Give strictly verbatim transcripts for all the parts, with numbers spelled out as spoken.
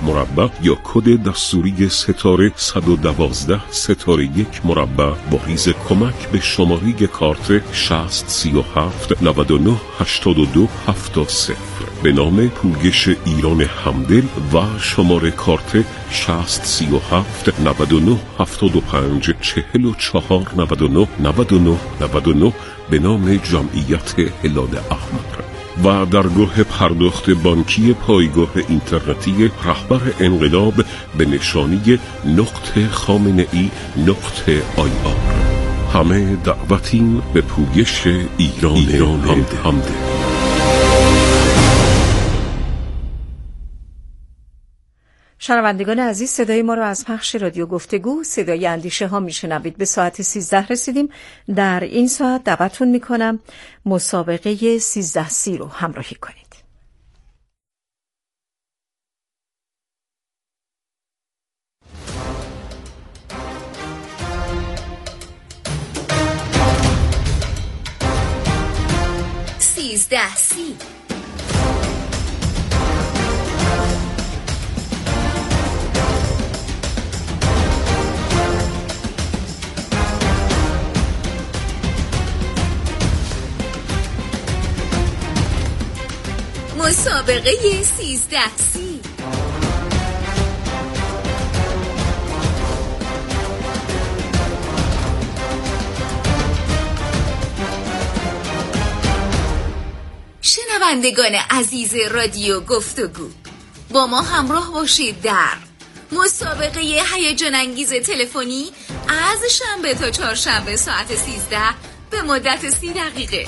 مربع یا کد دستوری ستاره صد و دوازده ستاره یک مربع با ریز کمک به شماره کارت شصت سی و هفت نود و نه هشتاد و دو هفتاد صفر به نام پویش ایران همدل و شماره کارت شصت سی و هفت نود و نه هفتاد و پنج چهل و چهار نود و نه نود و نه نود و نه به نام جمعیت هلال احمر. و درگاه پرداخت بانکی پایگاه اینترنتی رهبر انقلاب به نشانی نقطه خامنه ای نقطه آی آر. همه دعوتیم به پویش ایران, ایران همدل. شنوندگان عزیز، صدای ما رو از پخش رادیو گفتگو صدای اندیشه ها میشنوید. به ساعت سیزده رسیدیم. در این ساعت دعوتتون میکنم مسابقه سیزده سی رو همراهی کنید. سیزده سی مسابقه سیزده سی شنوندگان عزیز رادیو گفتگو، با ما همراه باشید در مسابقه هیجان انگیز تلفنی از شنبه تا چهارشنبه ساعت سیزده به مدت سی دقیقه.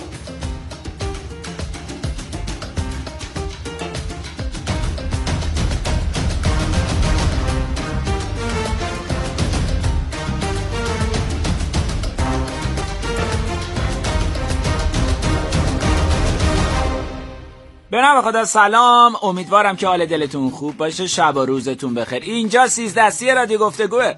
به نام خدا سلام، امیدوارم که حال دلتون خوب باشه، شب و روزتون بخیر. اینجا سیزده سی رادیو گفتگوه.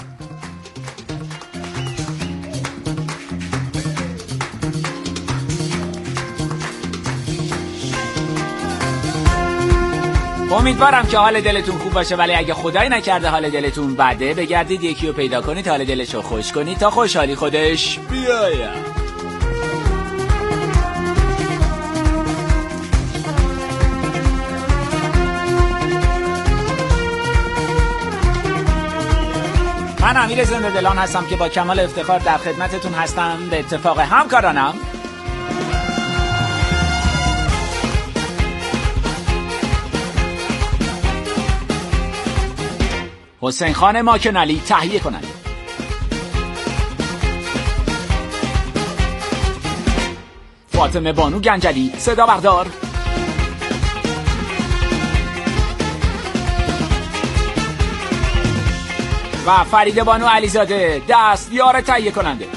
امیدوارم که حال دلتون خوب باشه، ولی اگه خدایی نکرده حال دلتون بده، بگردید یکی رو پیدا کنید، حال دلش رو خوش کنید تا خوشحالی خودش بیاید. من امیر زنده دلان هستم که با کمال افتخار در خدمتتون هستم به اتفاق همکارانم حسین خان ماکنالی تهیه کننده، فاطمه بانو گنجلی صدا بردار، و فرید بانو علیزاده دستیار تهیه کننده.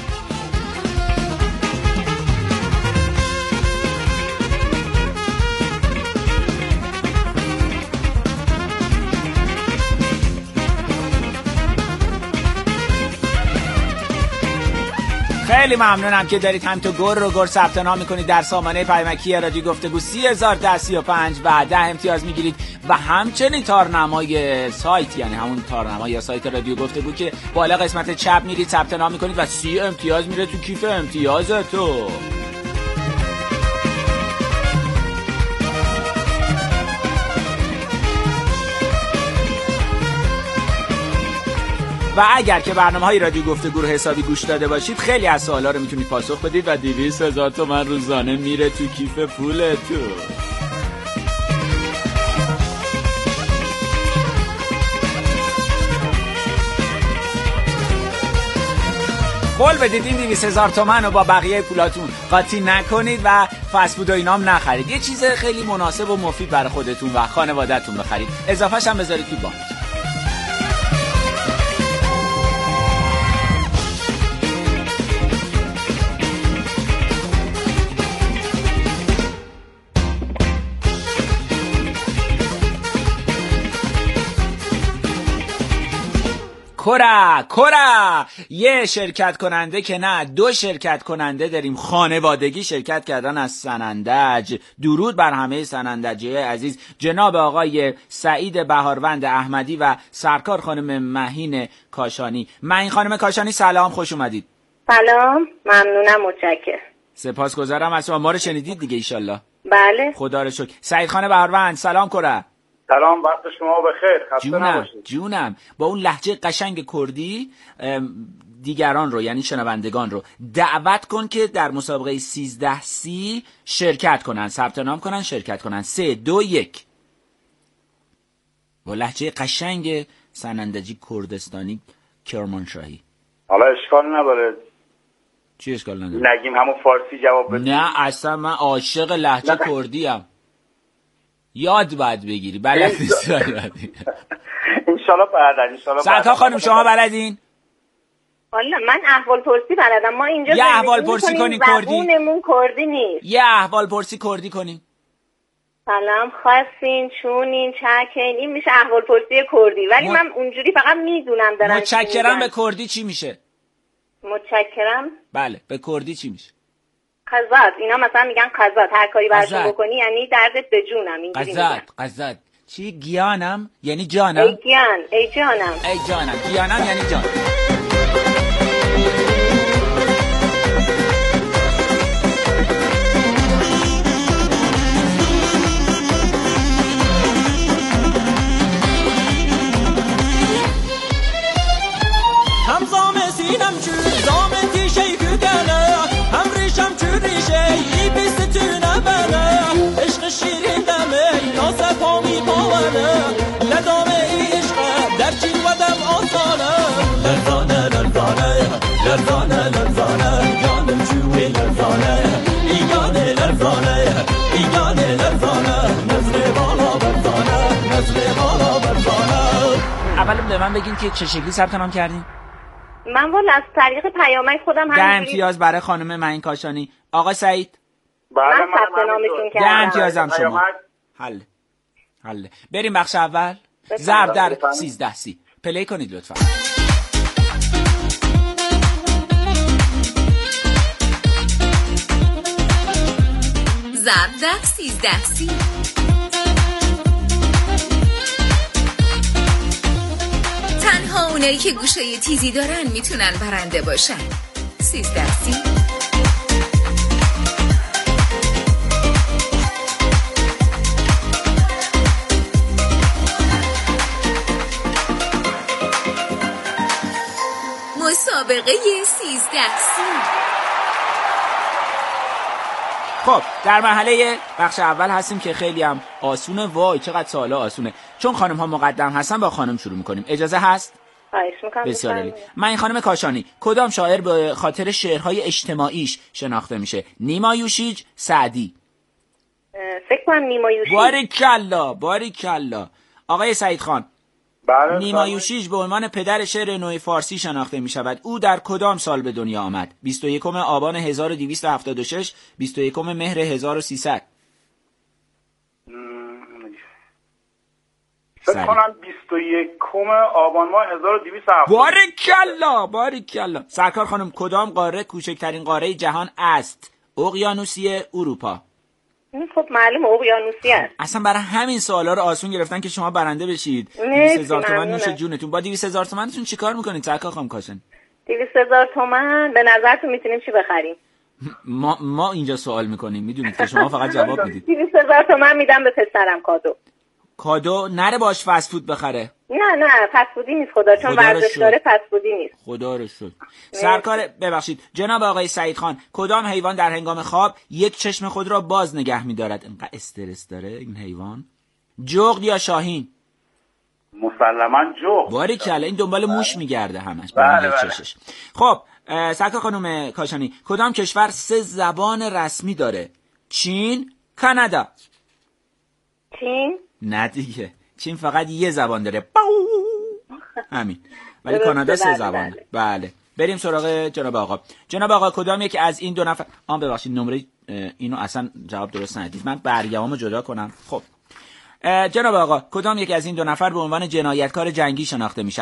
خیلی ممنونم که دارید هم تو گر رو گر ثبت نام میکنید در سامانه پیامکی رادیو گفتگو سی هزار و سی و پنج و ده امتیاز میگیرید و همچنین تارنمای سایت، یعنی همون تارنمای یا سایت رادیو گفتگو که بالا قسمت چپ میرید ثبت نام میکنید و سی امتیاز میره تو کیف امتیازتو. و اگر که برنامه‌های رادیو گفتگو رو حسابی گوش داده باشید، خیلی از سوالا رو میتونید پاسخ بدید و دویست هزار تومان روزانه میره تو کیف پولتون. قول بدید این دویست هزار تومان رو با بقیه پولاتون قاطی نکنید و فست فود و اینام نخرید. یه چیز خیلی مناسب و مفید برای خودتون و خانواده‌تون بخرید. اضافه‌ش هم بذارید تو بانک. کرا کرا یه شرکت کننده که نه، دو شرکت کننده داریم. خانوادگی شرکت کردن از سنندج. درود بر همه سنندجی عزیز، جناب آقای سعید بهاروند احمدی و سرکار خانم مهین کاشانی. مهین خانم کاشانی سلام، خوش اومدید. سلام، ممنونم، متشکرم. سپاسگزارم از شما. ما رو شنیدید دیگه ایشالله؟ بله خدا رو شکر. سعید خان بهاروند سلام کرا. سلام، وقت شما بخیر. خسته جونم نباشید. جونم با اون لهجه قشنگ کردی دیگران رو، یعنی شنوندگان رو دعوت کن که در مسابقه سیزده سی شرکت کنن، ثبت نام کنن، شرکت کنن. سه دو یک. با لهجه قشنگ سنندجی کردستانی کرمانشاهی. حالا اشکال نداره. چی اشکال نداره؟ نگیم همون فارسی جواب بدیم. نه اصلا من عاشق لهجه کردی ام. یاد باید بگیری، بلد نیستی. انشالله بعدا. انشالله سرکار خانم شما بلدین؟ والا من احوال پرسی بلدم. ما اینجا یه احوال پرسی کنین کردی؟ زبونمون کردی نیست. یه احوال پرسی کردی کنین. سلام، خواستین، چونین، چکین، این میشه احوال پرسی کردی. ولی م... من اونجوری فقط میدونم دارن. متشکرم به کردی چی میشه؟ متشکرم بله به کردی چی میشه؟ قزات. اینا مثلا میگن قزات، هر کاری برشون بکنی یعنی دردت به جونم. اینجوری قزات قزات چی؟ گیانم یعنی جانم. ای گیان، ای جانم، ای جانم. گیانم یعنی جان. هم زام سینم چو زام تیشه گدنه، هم ریشم چو ریشه ای بیست تونه بنه، عشق شیرین دمه ناس پامی باونه، لدامه ای عشق در چین و دم آسانه، لرزانه لرزانه لرزانه لرزانه جانم چوی لرزانه، ایگانه لرزانه ایگانه لرزانه، نظر بالا برزانه نظر بالا برزانه. اولا به من بگین که چه شکلی ثبت نام کردین؟ من والا از طریق پیامک خودم ده همینجوری. امتیاز برای خانم مهین کاشانی. آقا سعید؟ بله من من ثبت نامشون ده کردم. امتیازم شما. حل حل. بریم بخش اول. ضرب در سیزده سی. پلی کنید لطفا. ضرب در سیزده سی. تنها اونایی که گوشه تیزی دارن میتونن برنده باشن. سیزده سی. مسابقه سیزده سی. خب در مرحله بخش اول هستیم که خیلی هم آسونه. وای چقدر سوالا آسونه. چون خانم ها مقدم هستن با خانم شروع میکنیم. اجازه هست؟ خواهش میکنم. بسیار عالی. من این خانم کاشانی کدام شاعر به خاطر شعرهای اجتماعیش شناخته میشه؟ نیما یوشیج، سعدی؟ فکر کنم نیما یوشیج. باریکلا باریکلا. آقای سعید خان، بله نیما یوشیج به عنوان پدر شعر نو فارسی شناخته می شود. او در کدام سال به دنیا آمد؟ بیست و یکم آبان هزار و دویست و هفتاد و شش، بیست و یکم مهر هزار و سیصد. فکر کنم بیست و یکم آبان ماه هزار و دویست و هفتاد. باریکلا باریکلا. سرکار خانم کدام قاره کوچکترین قاره جهان است؟ اقیانوسیه، اروپا؟ خب معلوم اقیانوسی است. اصلا برای همین سوالا رو آسون گرفتن که شما برنده بشید. دویست هزار تومان نوش جونتون. با دویست هزار تومانتون چیکار میکنید سرکار خانم کاشان؟ دویست هزار تومان به نظرتون میتونیم چی بخریم؟ ما ما اینجا سوال میکنیم، میدونید که شما فقط جواب میدید. دویست هزار تومان میدم به پسرم کادو. کادو نره باش فست فود بخره. نه نه فست فودی نیست خدا، چون ورزش داره فست فودی نیست. خدا رو شکر. سرکار ببخشید جناب آقای سعید خان، کدام حیوان در هنگام خواب یک چشم خود را باز نگه می‌دارد؟ اینقدر استرس داره این حیوان. جغد یا شاهین؟ مسلماً جغد. باریکلا، این دنبال موش میگرده همش. بله بله. چشش. خب سرکار خانم کاشانی، کدام کشور سه زبان رسمی داره؟ چین، کانادا؟ چین؟ نه دیگه، چین فقط یه زبان داره، همین. ولی کانادا سه زبان داره. بله. بریم سراغ جناب آقا. جناب آقا کدام یک از این دو نفر آن ببخشید نمره اینو اصلا جواب درست ندید. من برگه‌امو جدا کنم. خب جناب آقا کدام یک از این دو نفر به عنوان جنایتکار جنگی شناخته میشن؟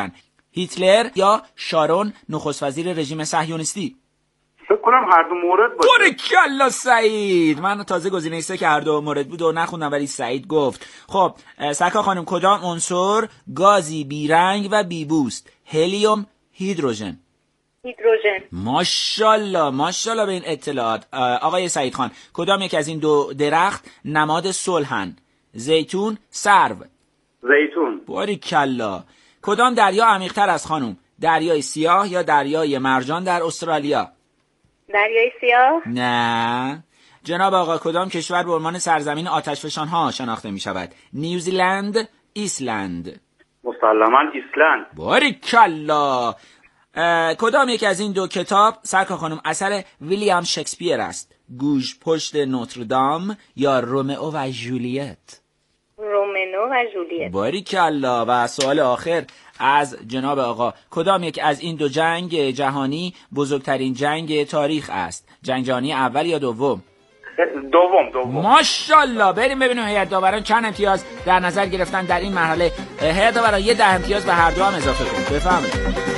هیتلر یا شارون نخست وزیر رژیم صهیونیستی؟ فکر کنم هر دو مورد باشه. باریکلا سعید. من تازه گزینه سه که هر دو مورد بود و نخوندم ولی سعید گفت. خب سرکار خانم کدام عنصر گازی بیرنگ و بیبوست؟ هلیوم، هیدروژن؟ هیدروژن. ماشاءالله ماشاءالله به این اطلاعات. آقای سعید خان کدام یک از این دو درخت نماد صلحن؟ زیتون، سرو؟ زیتون. باریکلا. کدام دریا عمیق‌تر از خانم؟ دریای سیاه یا دریای مرجان در استرالیا؟ دریای سیاه. نه. جناب آقا کدام کشور به عنوان سرزمین آتشفشان‌ها شناخته می شود؟ نیوزیلند، ایسلند؟ مسلماً ایسلند. باریکلا. کدام یک از این دو کتاب سرکار خانم اثر ویلیام شکسپیر است؟ گوش پشت نوتردام یا رومئو و جولیت؟ رومئو و جولیت. باریکلا. و سوال آخر از جناب آقا کدام یک از این دو جنگ جهانی بزرگترین جنگ تاریخ است؟ جنگ جهانی اول یا دوم؟ دوم. دوم. ماشاءالله. بریم ببینیم هیئت داوران چند امتیاز در نظر گرفتن در این مرحله. هیئت داوران یه ده امتیاز به هر دو هم اضافه کن. بفرمایید.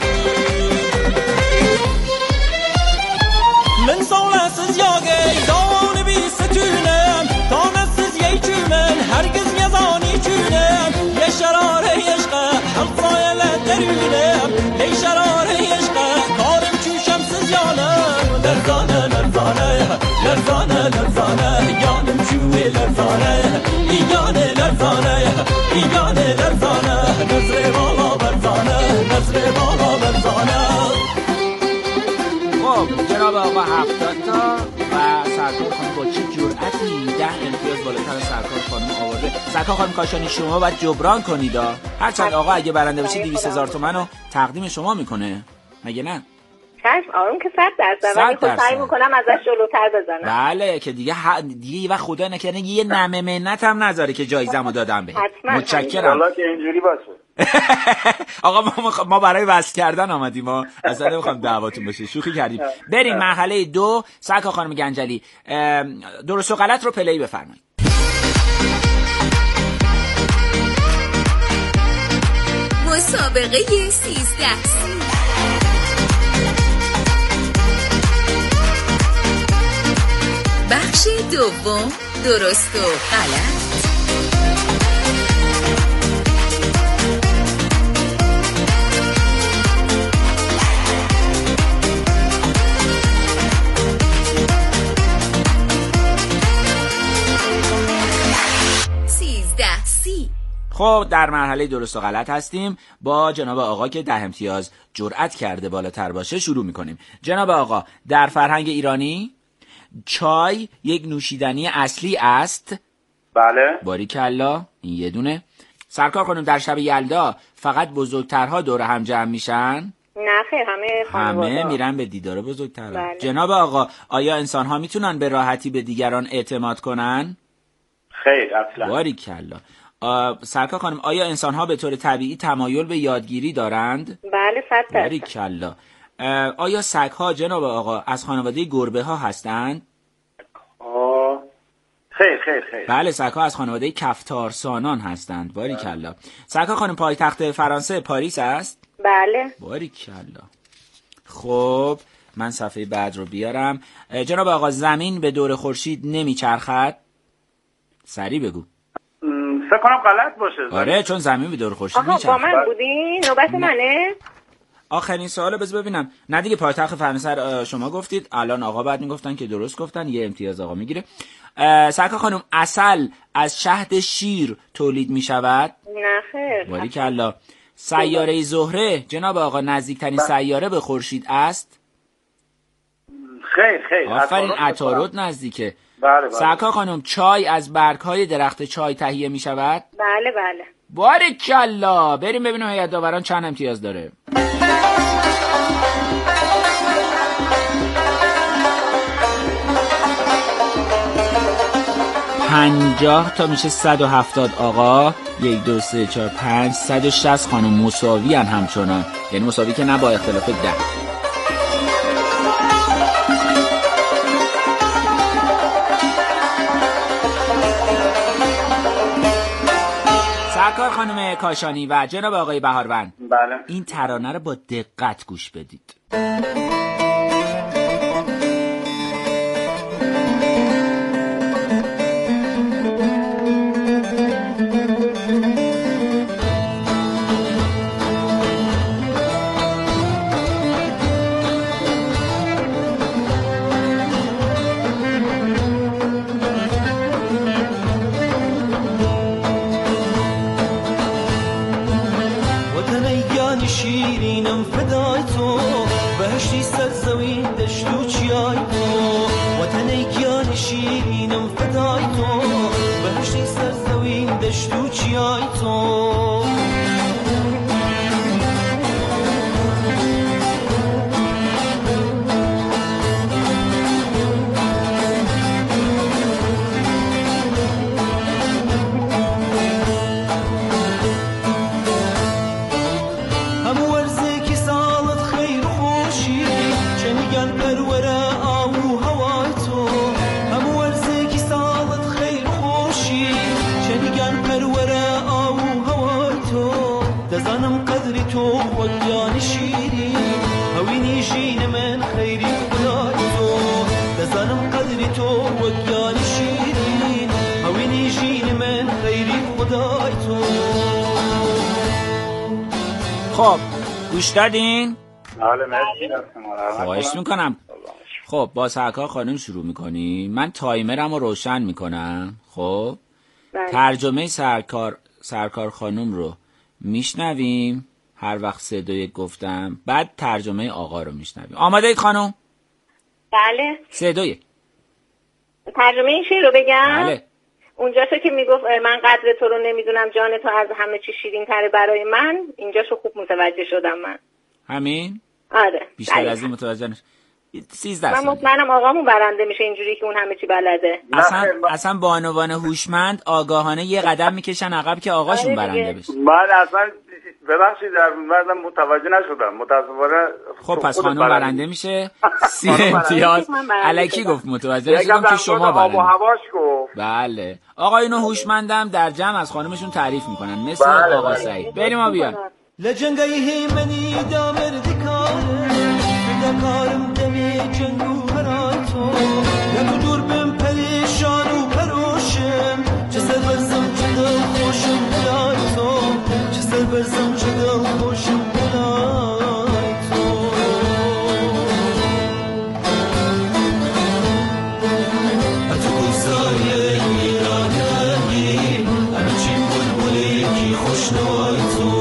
من سالسız yağey davanı bir sütünem tanesiz yeyçümen herkes yazani çünem ye şarare yeşqa halqayla derünem ey şarare yeşqa karım çüşemsiz yanım lerzane lerzane lerzane lerzane yanım çüve lerzane iyane lerzane iyane lerzane nezre bala lerzane nezre bala lerzane. خب جناب آقا هفتاد تا و سرکار خانم با چه جرأتی ده امتیاز بالاتر از سرکار خانم آورده. سرکار خانم کاشانی شما باید جبران کنید. هرچند آقا اگه برنده بشه دویست هزار تومان رو تقدیم شما میکنه مگه نه؟ چشم آروم که صد درصد ولی خود سعی میکنم ازش جلوتر بزنم. بله که دیگه ح... دیگه و خدا نکنه یه نمه منت هم نذاره که جایزمو دادم به. متشکرم. والا که اینجوری باشه. آقا ما, ما برای وصل کردن آمدیم. ما اصلا نمیخوام دعواتون بشه. شوخی کردیم. بریم مرحله دو. سرکار خانم گنجلی درست و غلط رو پلی بفرمایید. مسابقه سیزده سی. بخش دوم درست و غلط. سیزده سی. خب در مرحله درست و غلط هستیم. با جناب آقا که ده امتیاز جرأت کرده بالاتر باشه شروع میکنیم. جناب آقا در فرهنگ ایرانی چای یک نوشیدنی اصلی است؟ بله. باریکلا. این یه دونه. سرکار خانم در شب یلدا فقط بزرگترها دور هم جمع میشن؟ نه خیر همه خانواده همه میرن به دیدار بزرگترها. بله. جناب آقا آیا انسان ها میتونن به راحتی به دیگران اعتماد کنن؟ خیر اصلا. باریکلا. سرکار خانم آیا انسان ها به طور طبیعی تمایل به یادگیری دارند؟ بله صد درصد. باریکلا. آیا سگ ها جناب آقا از خانواده گربه ها هستند؟ آه. خیر خیر خیر. بله سگ ها از خانواده کفتارسانان هستند. باریکلا. سرکار خانم پایتخت فرانسه پاریس است؟ بله. باریکلا. خب من صفحه بعد رو بیارم. جناب آقا زمین به دور خورشید نمیچرخد؟ سریع بگو. فکر کنم غلط باشه. آره چون زمین به دور خورشید میچرخه. آها با من بودی؟ نوبت منه؟ آخرین سوالو بذار ببینم. نه دیگه پایتخت فرانسه شما گفتید. الان آقا بعد میگفتن که درست گفتن. یه امتیاز آقا میگیره. سرکار خانم عسل از شهد شیر تولید میشود؟ نه خیر. باریکلا. سیاره زهره جناب آقا نزدیکترین سیاره به خورشید است؟ خیر خیر. آفرین عطارد نزدیکه. بله بله. سرکار خانم چای از برگ‌های درخت چای تهیه می شود؟ بله بله. باریکلا. بریم ببینیم هیئت داوران چند امتیاز داره. پنجاه تا میشه صد و هفتاد آقا. یک دو سه چهار پنج صد و شصت خانم مساوی هن همچنان. یعنی مساوی که نه با اختلاف ده. سرکار خانم کاشانی و جناب آقای بهاروند. بله. این ترانه رو با دقت گوش بدید. شیرینم فدای تو بهشتی سرزمین دشت و چیای تو وطن ایگان شیرینم فدای تو بهشتی سرزمین دشت و چیای تو دزانم قدری تو وگیان شیرین هوینی جین من خیری خدای تو دزانم قدری تو وگیان شیرین هوینی جین من خیری خدای تو. خب گوش دادین؟ بله مرسی. خواهش میکنم. خب با سرکار خانم شروع میکنیم. من تایمرم رو روشن میکنم. خب ترجمه سرکار سرکار خانم رو میشنویم هر وقت سه دو یک گفتم، بعد ترجمه آقا رو میشنویم. آماده اید خانم؟ بله. سه دو یک. ترجمه این شعر رو بگم؟ بله. اونجاشو که میگفت من قدر تو رو نمیدونم جان تو از همه چی شیرین تره برای من، اینجاشو خوب متوجه شدم من. همین؟ آره. بیشتر بله. از این متوجه نشد. سیزده من ثانیه. مطمئنم آقامون برنده میشه اینجوری که اون همه چی بلده. اصلا اصلا بانوان هوشمند آگاهانه یه قدم میکشن عقب که آقاشون برنده بشه. من اصلا ببخشید در مردم متوجه نشدم متاسفانه. خب پس خانم برنده میشه. سی امتیاز. الکی گفت متوجه نشدم که شما برنده. هواش گفت. بله. آقایون هوشمندم در جمع از خانمشون تعریف میکنن مثل بله آقا بله. سعید. بریم ما بیان. لجنگی منی دامر دیکاره بدکارم دمی جنگو هرای تو نگو دور بم پریشان و پروشم چه سر برزم چه دل خوشم بلای تو چه سر برزم چه دل خوشم بلای تو اتو گلزاری ایرانی همه چی بلبلی کی خوش نوای تو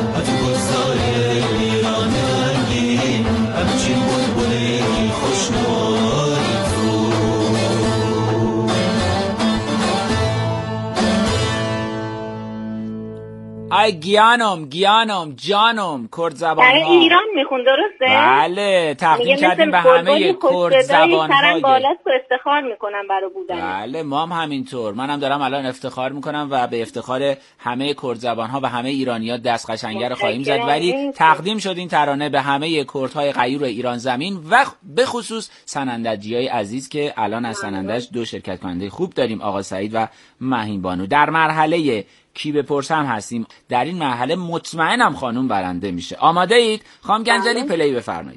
ای گیانم گیانم جانم کرد زبان ها. ایران میخون درسته؟ بله تقدیم کردیم به همه کرد زبان های بالاست و افتخار میکنم برای بودن. بله ما هم همینطور. منم دارم الان افتخار میکنم و به افتخار همه کرد زبان ها و همه ایرانی‌ها دست قشنگر خواهیم زد. ولی تقدیم شد این ترانه به همه کردهای غیور ایران زمین و به خصوص سنندجیای عزیز که الان از سنندج دو شرکت کننده خوب داریم، آقا سعید و مهین بانو. در مرحله کی بپرسم هستیم. در این مرحله مطمئنم خانم برنده میشه. آماده اید؟ خانم گنجلی پلی بفرمایید.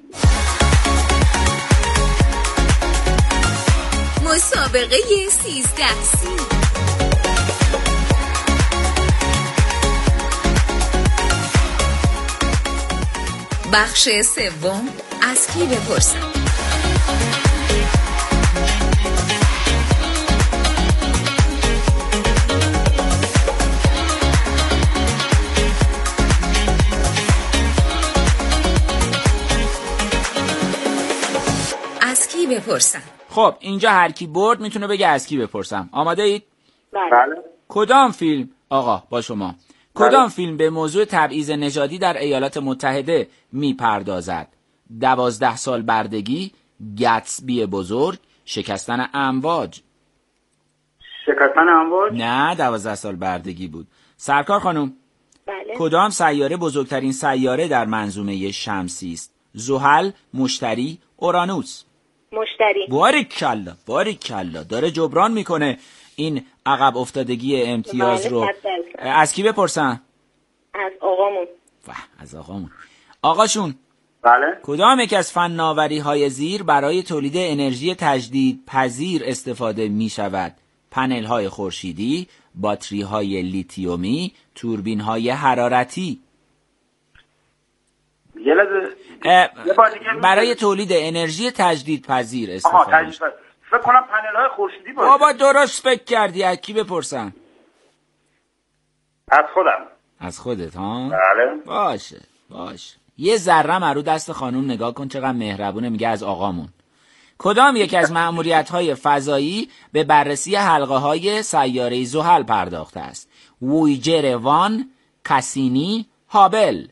مسابقه سیزده سی. بخش سوم از کی بپرسم. بپرسم. خب اینجا هر کی برد میتونه بگه از کی بپرسم. آماده اید؟ بله. کدام فیلم آقا با شما کدام بله. فیلم به موضوع تبعیض نژادی در ایالات متحده میپردازد؟ دوازده سال بردگی، گتسبی بزرگ، شکستن امواج. شکستن امواج؟ نه دوازده سال بردگی بود. سرکار خانم بله. کدام سیاره بزرگترین سیاره در منظومه شمسی است؟ زحل، مشتری، اورانوس. مشتری. باریکالله باریکالله داره جبران میکنه این عقب افتادگی امتیاز رو. از کی بپرسم؟ آقامون. واه از آقامون. آقاشون بله. کدام یک از فناوری‌های زیر برای تولید انرژی تجدید پذیر استفاده می شود؟ پنل‌های خورشیدی، باتری‌های لیتیومی، توربین‌های حرارتی. یه لحظه برای تولید انرژی تجدید پذیر استفاده. آها تجدید. فکر کنم پنل‌های خورشیدی باشه. بابا درست فکر کردی. از کی بپرسم؟ از خودم. از خودت ها؟ بله. باشه باشه. یه ذره مرو دست خانوم نگاه کن چقدر مهربونه. میگه از آقامون. کدام یک از مأموریت‌های فضایی به بررسی حلقه‌های سیاره زحل پرداخته است؟ وویجر وان، کاسینی، هابل.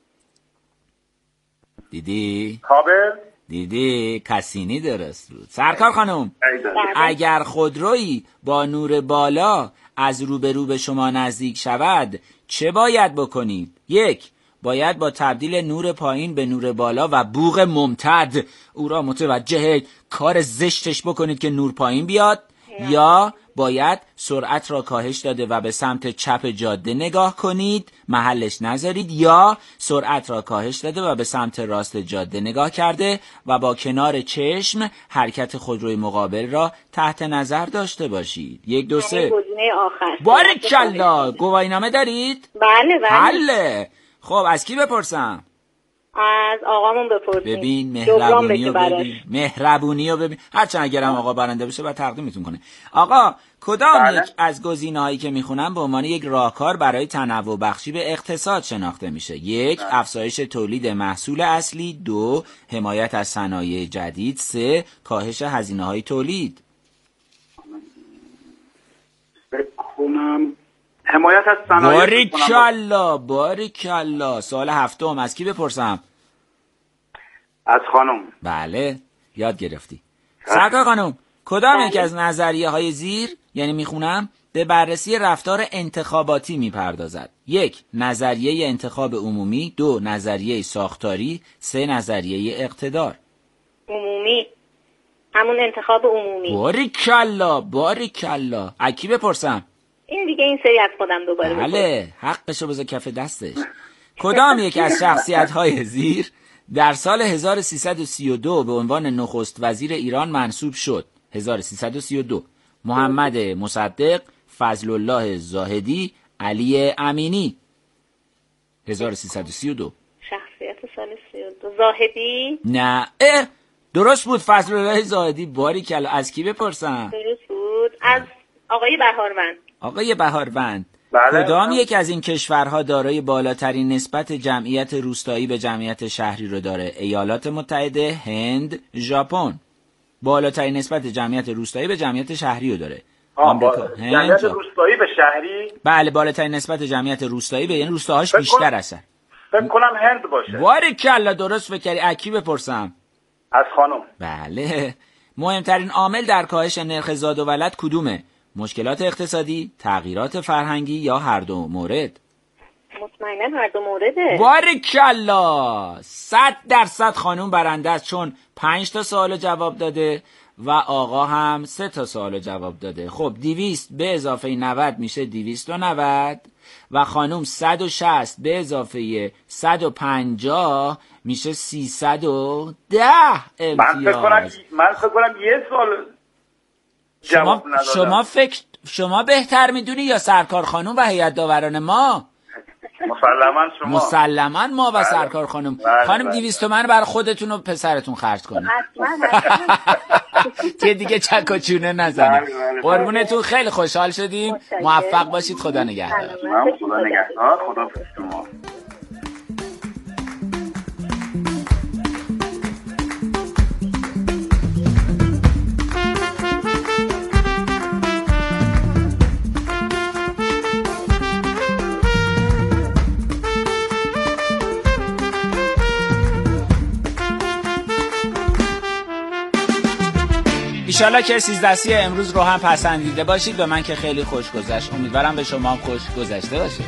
دیدی؟ هابل؟ دیدی؟ کاسینی درست بود. سرکار خانم اگر خودرویی با نور بالا از روبرو به شما نزدیک شود چه باید بکنید؟ یک، باید با تبدیل نور پایین به نور بالا و بوق ممتد او را متوجه کار زشتش بکنید که نور پایین بیاد. یا باید سرعت را کاهش داده و به سمت چپ جاده نگاه کنید، محلش نذارید. یا سرعت را کاهش داده و به سمت راست جاده نگاه کرده و با کنار چشم حرکت خودروی مقابل را تحت نظر داشته باشید. یک دو سه. گزینه آخر. بارکالله. گواهینامه دارید؟ بله بله. حله. خب از کی بپرسم؟ از آقامون بپرسیم. ببین مهربونی رو ببین مهربونی رو ببین. هرچند اگرم آقا برنده بشه بعد تقدیمتون کنه. آقا کدام بله. یک از گزینه‌هایی که میخونم به عنوان یک راهکار برای تنوع بخشی به اقتصاد شناخته میشه؟ یک، بله. افزایش تولید محصول اصلی. دو، حمایت از صنایع جدید. سه، کاهش هزینه‌های تولید. بکنم حمایت از صنایع. باریکالله باریکالله. سوال هفتم از کی بپرسم؟ از خانم. بله یاد گرفتی. سرکار خانم کدام یک از نظریه های زیر یعنی میخونم به بررسی رفتار انتخاباتی میپردازد؟ یک، نظریه انتخاب عمومی. دو، نظریه ساختاری. سه، نظریه اقتدار. عمومی. همون انتخاب عمومی. باریکالله باریکالله. از کی بپرسم؟ این دیگه این سری از خودم دوباره بپرسم. بله حقشو بذار کف دستش. کدام یک از شخصیت های زیر در سال هزار و سیصد و سی و دو به عنوان نخست وزیر ایران منصوب شد؟ هزار و سیصد و سی و دو. محمد مصدق، فضل الله زاهدی، علی امینی. هزار و سیصد و سی و دو. شخصیت سال سی و دو. زاهدی؟ نه اه درست بود فضل الله زاهدی. باریکلا. از کی بپرسم؟ درست بود از آقای بهاروند. آقای بهاروند بله. کدام یک از این کشورها دارای بالاترین نسبت جمعیت روستایی به جمعیت شهری رو داره؟ ایالات متحده، هند، ژاپن. بالاترین نسبت جمعیت روستایی به جمعیت شهری رو داره. آمریکا. جمعیت روستایی به شهری؟ بله بالاترین نسبت جمعیت روستایی به یعنی روستاهاش بیشتر هستن. فکر کنم هند باشه. باریکلا درست فکر کردی. اکی بپرسم؟ از خانم. بله. مهمترین عامل در کاهش نرخ زاد و ولد کدومه؟ مشکلات اقتصادی، تغییرات فرهنگی یا هر دو مورد؟ مطمئناً هر دو مورده. باریکلا. صد درصد خانوم برنده است چون پنج تا سوال جواب داده و آقا هم سه تا سوال جواب داده. خب دویست به اضافه نود میشه دویست و نود و خانوم صد و شصت به اضافه صد و پنجاه میشه سیصد و ده امتیاز. من فکر کنم من فکر کنم یه سوال شما شما فکر شما بهتر میدونی یا سرکار خانوم و هیئت داوران ما؟ مسلما شما. مسلما ما و سرکار خانوم. بله خانم بله. دویست تومن برای خودتون و پسرتون خرج کنید. که دیگه چک و چونه نزنید. بله بله. قربونتون خیلی خوشحال شدیم. موفق باشید. خدا نگهدار. خدا نگهدار. خدا شما. ایشالله که سیزدستی امروز رو هم پسندیده باشید. به من که خیلی خوش گذشت. امیدوارم به شما هم خوش گذشته باشه.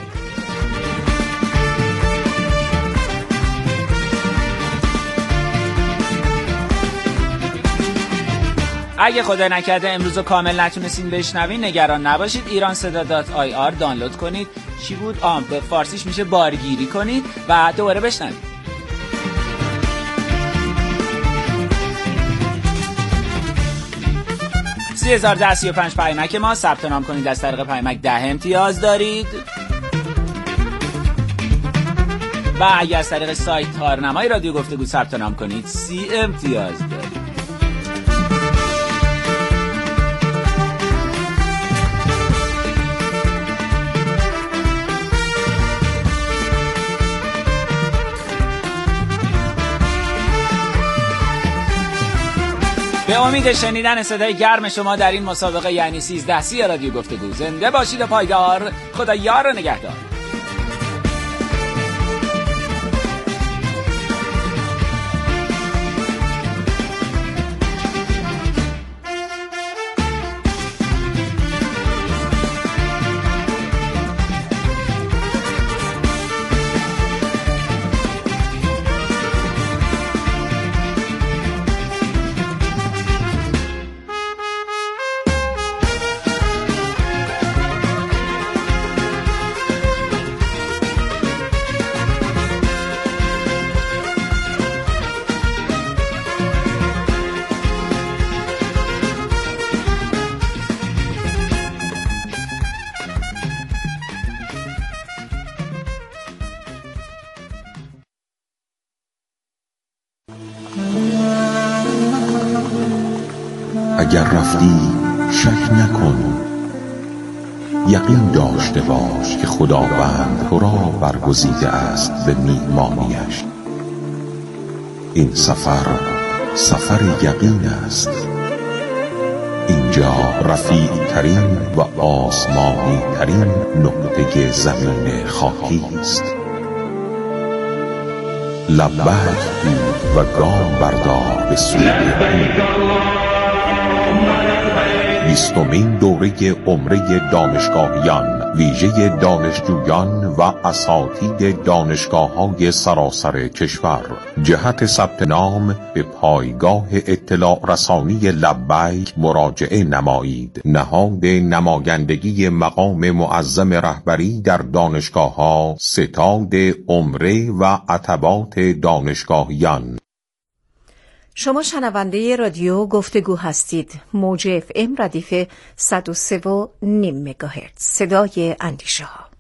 اگه خدای نکرده امروز رو کامل نتونستین بشنوین نگران نباشید، ایران صدا دات آی آر دانلود کنید. چی بود؟ آم به فارسیش میشه بارگیری کنید و دوباره بشنوید. سی هزار ده سی و پنج پیمک ما، ثبت نام کنید از طریق پیمک ده امتیاز دارید و اگر از طریق سایت تارنمای رادیو گفتگو ثبت نام کنید سی امتیاز دارید. به امید شنیدن صدای گرم شما در این مسابقه یعنی سیزده سی رادیو گفتگو. زنده باشید و پایدار. خدا یار و نگهدار. اگر رفتی شک نکن، یقین داشته باش که خداوند تو را برگزیده است به میهمانیش. این سفر سفر یقین است، اینجا رفیع ترین و آسمانی ترین نقطه زمین خاکی است. لبیک گو و گام بردار به سوی او. بیستمین دوره عمره دانشگاهیان ویژه دانشجویان و اساتید دانشگاه‌های سراسر کشور. جهت ثبت نام به پایگاه اطلاع رسانی لبیک مراجعه نمایید. نهاد نمایندگی مقام معظم رهبری در دانشگاه‌ها، ستاد عمره و عتبات دانشگاهیان. شما شنونده رادیو گفتگو هستید. موج اف ام ردیف صد و سه و نیم مگاهرتز، صدای اندیشه ها.